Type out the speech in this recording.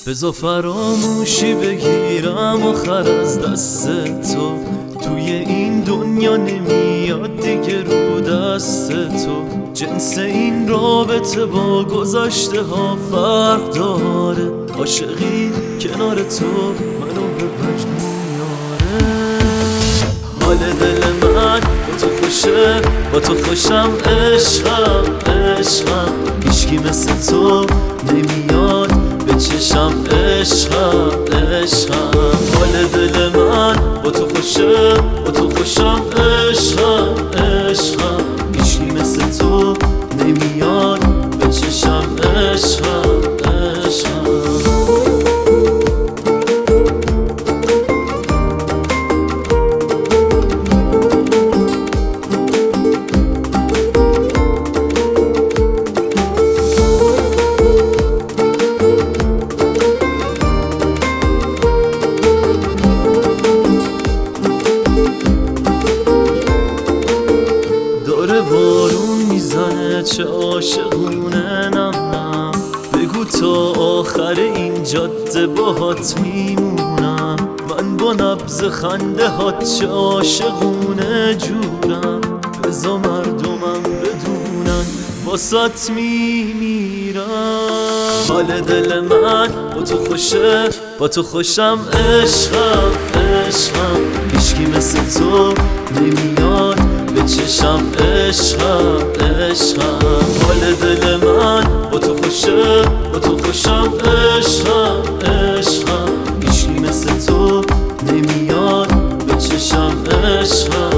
بذار فراموشی بگیرم آخر از دست تو، توی این دنیا نمیاد دیگه رو دست تو. جنس این رابطه با گذشته ها فرق داره، عاشقی کنار تو منو به وجد میاره. حال دل من با تو خوشه، با تو خوشم، عشقم عشقم. هیچکی مثل تو نمیاد به چشم، عشقم عشقم. حال دل من با تو خوشه، با تو خوشم، عشقم عشقم. هیچکی مثل تو نمیاد به چشم، عشقم عشقم. داره بارون میزنه چه عاشقونه، نم نم. بگو تا آخر این جاده باهات میمونم. من با نبض خنده هات چه عاشقونه جورم. بذار مردمم بدونن واسات میمیرم. حال دل من با تو خوشه، با تو خوشم، عشقم عشقم. هیچکی مثل تو نمیاد به چشم، عشقم عشقم. حال دل من با تو خوشه، با تو خوشم، عشقم عشقم. هیچکی مثل تو نمیاد به چشم، عشقم